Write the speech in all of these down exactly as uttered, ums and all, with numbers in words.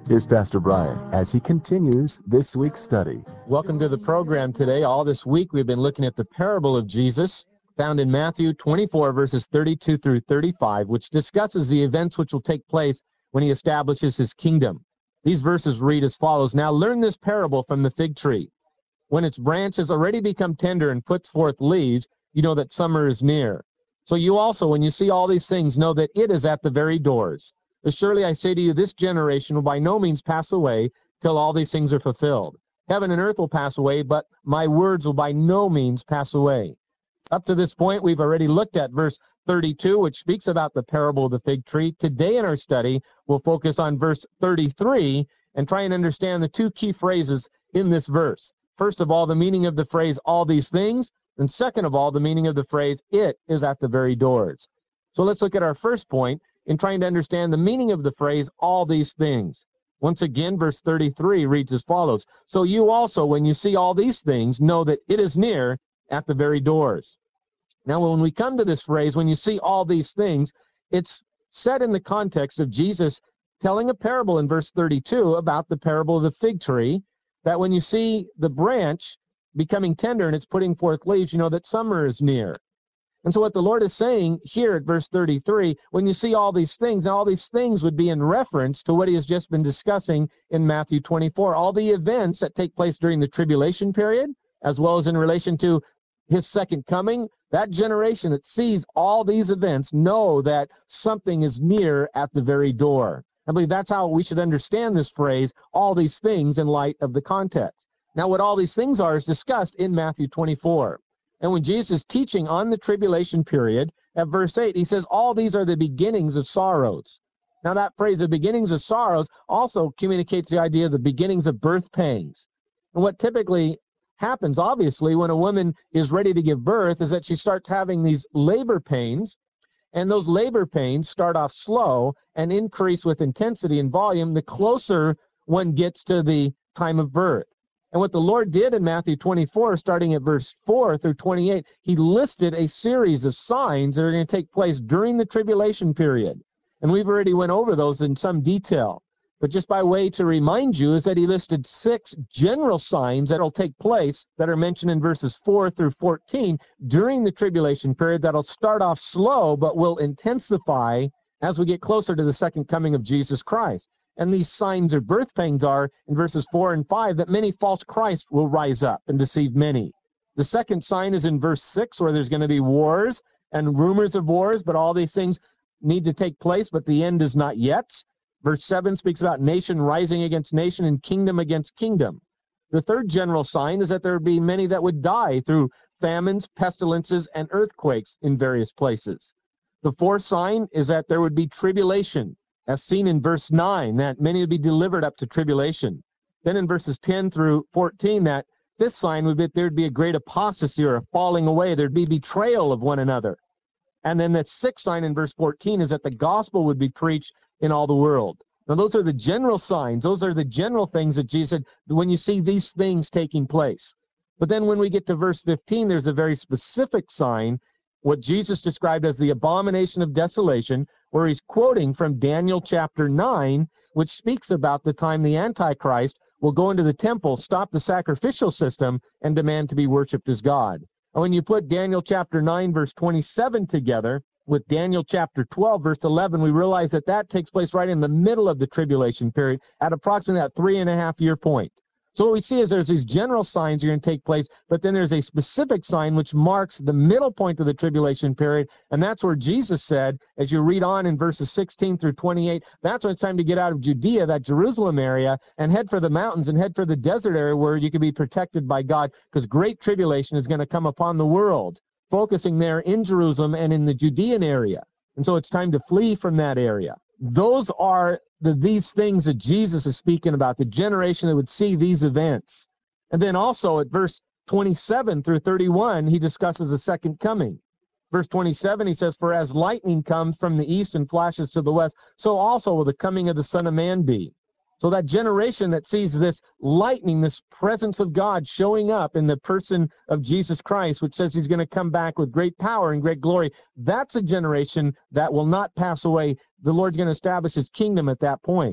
Here's Pastor Brian as he continues this week's study. Welcome to the program today. All this week we've been looking at the parable of Jesus, found in Matthew twenty-four, verses thirty-two through thirty-five, which discusses the events which will take place when he establishes his kingdom. These verses read as follows: Now learn this parable from the fig tree. When its branch has already become tender and puts forth leaves, you know that summer is near. So you also, when you see all these things, know that it is at the very doors. But surely I say to you, this generation will by no means pass away till all these things are fulfilled. Heaven and earth will pass away, but my words will by no means pass away. Up to this point, we've already looked at verse thirty-two, which speaks about the parable of the fig tree. Today in our study, we'll focus on verse thirty-three and try and understand the two key phrases in this verse. First of all, the meaning of the phrase, all these things, and second of all, the meaning of the phrase, it is at the very doors. So let's look at our first point in trying to understand the meaning of the phrase, all these things. Once again, verse thirty-three reads as follows: So you also, when you see all these things, know that it is near at the very doors. Now, when we come to this phrase, when you see all these things, it's said in the context of Jesus telling a parable in verse thirty-two about the parable of the fig tree, that when you see the branch becoming tender and it's putting forth leaves, you know that summer is near. And so what the Lord is saying here at verse thirty-three, when you see all these things, now all these things would be in reference to what he has just been discussing in Matthew twenty-four, all the events that take place during the tribulation period, as well as in relation to his second coming. That generation that sees all these events know that something is near at the very door. I believe that's how we should understand this phrase, all these things, in light of the context. Now, what all these things are is discussed in Matthew twenty-four. And when Jesus is teaching on the tribulation period, at verse eight, he says, all these are the beginnings of sorrows. Now, that phrase, the beginnings of sorrows, also communicates the idea of the beginnings of birth pangs. And what typically happens, obviously, when a woman is ready to give birth is that she starts having these labor pains, and those labor pains start off slow and increase with intensity and volume the closer one gets to the time of birth. And what the Lord did in Matthew twenty-four, starting at verse four through twenty-eight, he listed a series of signs that are going to take place during the tribulation period. And we've already went over those in some detail. But just by way to remind you is that he listed six general signs that will take place that are mentioned in verses four through fourteen during the tribulation period that will start off slow but will intensify as we get closer to the second coming of Jesus Christ. And these signs or birth pangs are, in verses four and five, that many false Christs will rise up and deceive many. The second sign is in verse six, where there's going to be wars and rumors of wars, but all these things need to take place, but the end is not yet. Verse seven speaks about nation rising against nation and kingdom against kingdom. The third general sign is that there would be many that would die through famines, pestilences, and earthquakes in various places. The fourth sign is that there would be tribulation, as seen in verse nine, that many would be delivered up to tribulation. Then in verses ten through fourteen, that this sign would be that there would be a great apostasy or a falling away. There'd be betrayal of one another. And then the sixth sign in verse fourteen is that the gospel would be preached in all the world. Now, those are the general signs. Those are the general things that Jesus said when you see these things taking place. But then when we get to verse fifteen, there's a very specific sign, what Jesus described as the abomination of desolation, where he's quoting from Daniel chapter nine, which speaks about the time the Antichrist will go into the temple, stop the sacrificial system, and demand to be worshipped as God. And when you put Daniel chapter nine, verse twenty-seven together with Daniel chapter twelve, verse eleven, we realize that that takes place right in the middle of the tribulation period at approximately that three and a half year point. So what we see is there's these general signs that are going to take place, but then there's a specific sign which marks the middle point of the tribulation period, and that's where Jesus said, as you read on in verses sixteen through twenty-eight, that's when it's time to get out of Judea, that Jerusalem area, and head for the mountains and head for the desert area where you can be protected by God, because great tribulation is going to come upon the world, focusing there in Jerusalem and in the Judean area. And so it's time to flee from that area. Those are the, these things that Jesus is speaking about, the generation that would see these events. And then also at verse twenty-seven through thirty-one, he discusses the second coming. Verse twenty-seven, he says, For as lightning comes from the east and flashes to the west, so also will the coming of the Son of Man be. So that generation that sees this lightning, this presence of God showing up in the person of Jesus Christ, which says he's going to come back with great power and great glory, that's a generation that will not pass away. The Lord's going to establish his kingdom at that point.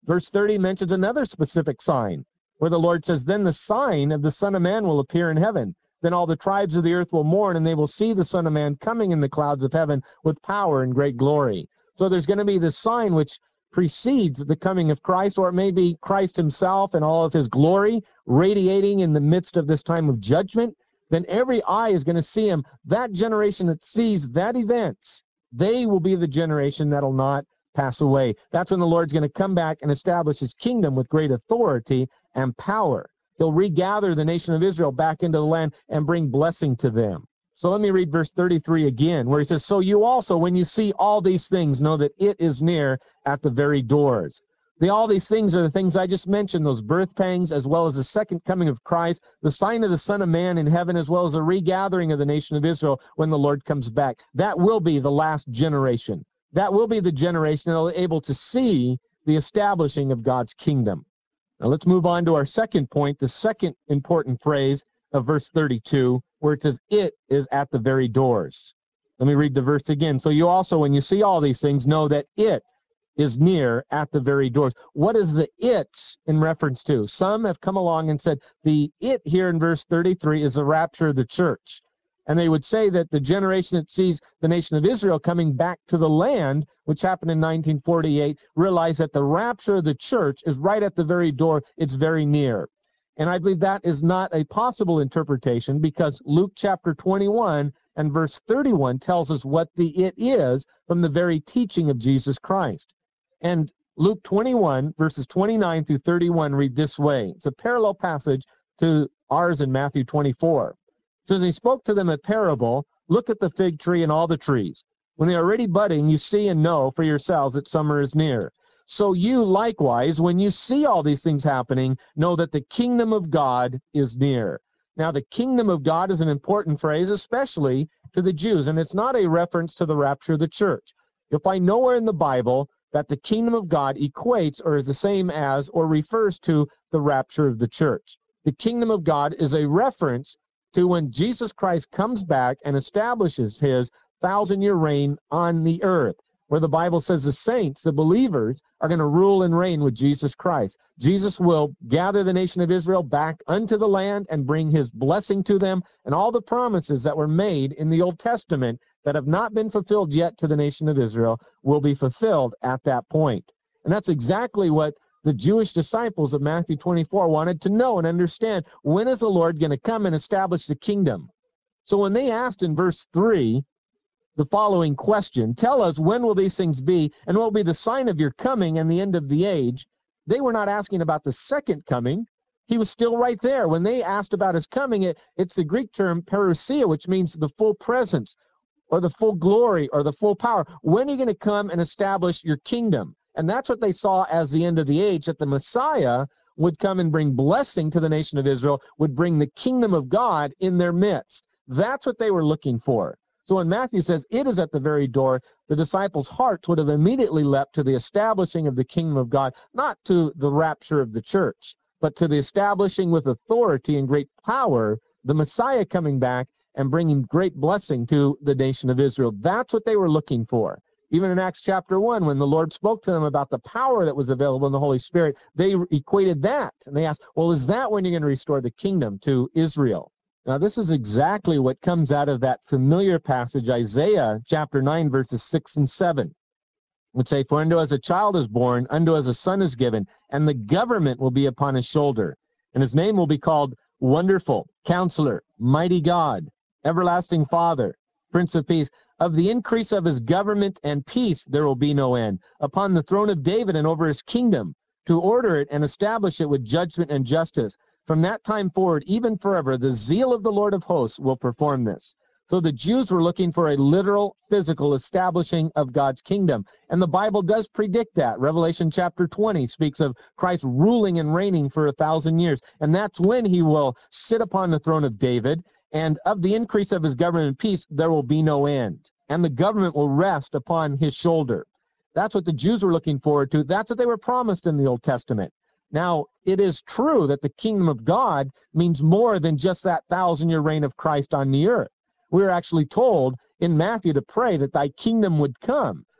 Verse thirty mentions another specific sign, where the Lord says, then the sign of the Son of Man will appear in heaven. Then all the tribes of the earth will mourn, and they will see the Son of Man coming in the clouds of heaven with power and great glory. So there's going to be this sign which precedes the coming of Christ, or it may be Christ himself and all of his glory radiating in the midst of this time of judgment. Then every eye is going to see him. That generation that sees that event, they will be the generation that will not pass away. That's when the Lord's going to come back and establish his kingdom with great authority and power. He'll regather the nation of Israel back into the land and bring blessing to them. So let me read verse thirty-three again, where he says, so you also, when you see all these things, know that it is near at the very doors. The, all these things are the things I just mentioned, those birth pangs, as well as the second coming of Christ, the sign of the Son of Man in heaven, as well as the regathering of the nation of Israel when the Lord comes back. That will be the last generation. That will be the generation that will be able to see the establishing of God's kingdom. Now let's move on to our second point, the second important phrase of verse thirty-two, where it says, it is at the very doors. Let me read the verse again. So you also, when you see all these things, know that it is near at the very doors. What is the it in reference to? Some have come along and said the it here in verse thirty-three is the rapture of the church. And they would say that the generation that sees the nation of Israel coming back to the land, which happened in nineteen forty-eight, realize that the rapture of the church is right at the very door. It's very near. And I believe that is not a possible interpretation, because Luke chapter twenty-one and verse thirty-one tells us what the it is from the very teaching of Jesus Christ. And Luke twenty-one, verses twenty-nine through thirty-one read this way. It's a parallel passage to ours in Matthew twenty-four. So he spoke to them a parable, look at the fig tree and all the trees. When they are already budding, you see and know for yourselves that summer is near. So you likewise, when you see all these things happening, know that the kingdom of God is near. Now, the kingdom of God is an important phrase, especially to the Jews, and it's not a reference to the rapture of the church. You'll find nowhere in the Bible that the kingdom of God equates or is the same as or refers to the rapture of the church. The kingdom of God is a reference to when Jesus Christ comes back and establishes his thousand-year reign on the earth, where the Bible says the saints, the believers, are going to rule and reign with Jesus Christ. Jesus will gather the nation of Israel back unto the land and bring his blessing to them, and all the promises that were made in the Old Testament that have not been fulfilled yet to the nation of Israel will be fulfilled at that point. And that's exactly what the Jewish disciples of Matthew twenty-four wanted to know and understand. When is the Lord going to come and establish the kingdom? So when they asked in verse three the following question, tell us when will these things be, and what will be the sign of your coming and the end of the age, they were not asking about the second coming. He was still right there. When they asked about his coming, it, it's the Greek term parousia, which means the full presence or the full glory or the full power. When are you going to come and establish your kingdom? And that's what they saw as the end of the age, that the Messiah would come and bring blessing to the nation of Israel, would bring the kingdom of God in their midst. That's what they were looking for. So when Matthew says it is at the very door, the disciples' hearts would have immediately leapt to the establishing of the kingdom of God, not to the rapture of the church, but to the establishing with authority and great power, the Messiah coming back and bringing great blessing to the nation of Israel. That's what they were looking for. Even in Acts chapter one, when the Lord spoke to them about the power that was available in the Holy Spirit, they equated that. And they asked, well, is that when you're going to restore the kingdom to Israel? Now, this is exactly what comes out of that familiar passage, Isaiah chapter nine, verses six and seven, which say, for unto us a child is born, unto us a son is given, and the government will be upon his shoulder. And his name will be called Wonderful, Counselor, Mighty God, Everlasting Father, Prince of Peace. Of the increase of his government and peace there will be no end, upon the throne of David and over his kingdom, to order it and establish it with judgment and justice. From that time forward, even forever, the zeal of the Lord of hosts will perform this. So the Jews were looking for a literal, physical establishing of God's kingdom. And the Bible does predict that. Revelation chapter twenty speaks of Christ ruling and reigning for a thousand years. And that's when he will sit upon the throne of David. And of the increase of his government and peace, there will be no end. And the government will rest upon his shoulder. That's what the Jews were looking forward to. That's what they were promised in the Old Testament. Now, it is true that the kingdom of God means more than just that thousand-year reign of Christ on the earth. We are actually told in Matthew to pray that thy kingdom would come.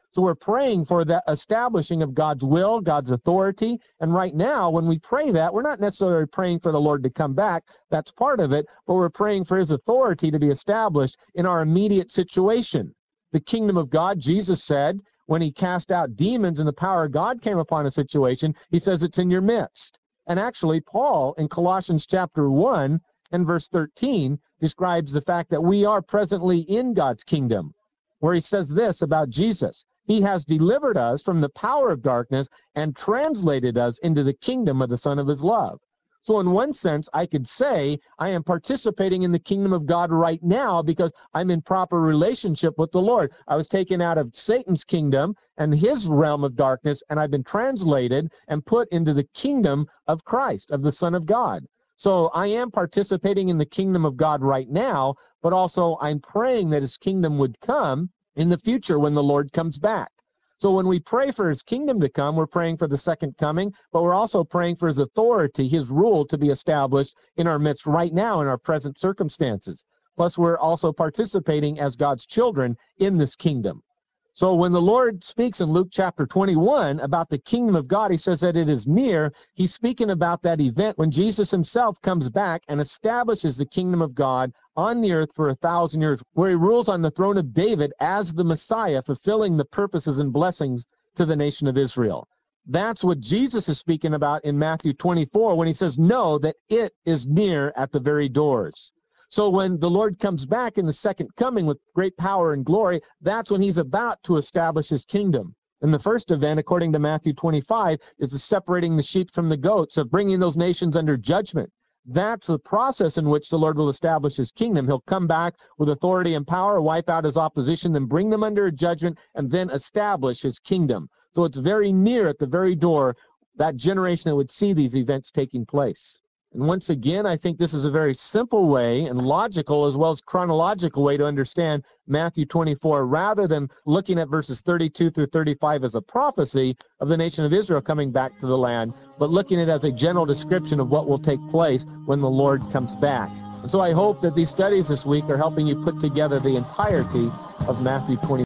So we're praying for the establishing of God's will, God's authority. And right now, when we pray that, we're not necessarily praying for the Lord to come back. That's part of it. But we're praying for his authority to be established in our immediate situation. The kingdom of God, Jesus said, when he cast out demons and the power of God came upon a situation, he says it's in your midst. And actually, Paul in Colossians chapter one and verse thirteen describes the fact that we are presently in God's kingdom, where he says this about Jesus. He has delivered us from the power of darkness and translated us into the kingdom of the Son of his love. So in one sense, I could say I am participating in the kingdom of God right now because I'm in proper relationship with the Lord. I was taken out of Satan's kingdom and his realm of darkness, and I've been translated and put into the kingdom of Christ, of the Son of God. So I am participating in the kingdom of God right now, but also I'm praying that his kingdom would come in the future when the Lord comes back. So when we pray for his kingdom to come, we're praying for the second coming, but we're also praying for his authority, his rule to be established in our midst right now in our present circumstances. Plus, we're also participating as God's children in this kingdom. So when the Lord speaks in Luke chapter twenty-one about the kingdom of God, he says that it is near. He's speaking about that event when Jesus himself comes back and establishes the kingdom of God on the earth for a thousand years, where he rules on the throne of David as the Messiah, fulfilling the purposes and blessings to the nation of Israel. That's what Jesus is speaking about in Matthew twenty-four when he says, know that it is near at the very doors. So when the Lord comes back in the second coming with great power and glory, that's when he's about to establish his kingdom. And the first event, according to Matthew twenty-five, is the separating the sheep from the goats, of bringing those nations under judgment. That's the process in which the Lord will establish his kingdom. He'll come back with authority and power, wipe out his opposition, then bring them under judgment, and then establish his kingdom. So it's very near at the very door, that generation that would see these events taking place. And once again, I think this is a very simple way and logical as well as chronological way to understand Matthew twenty-four, rather than looking at verses thirty-two through thirty-five as a prophecy of the nation of Israel coming back to the land, but looking at it as a general description of what will take place when the Lord comes back. And so I hope that these studies this week are helping you put together the entirety of Matthew twenty-four.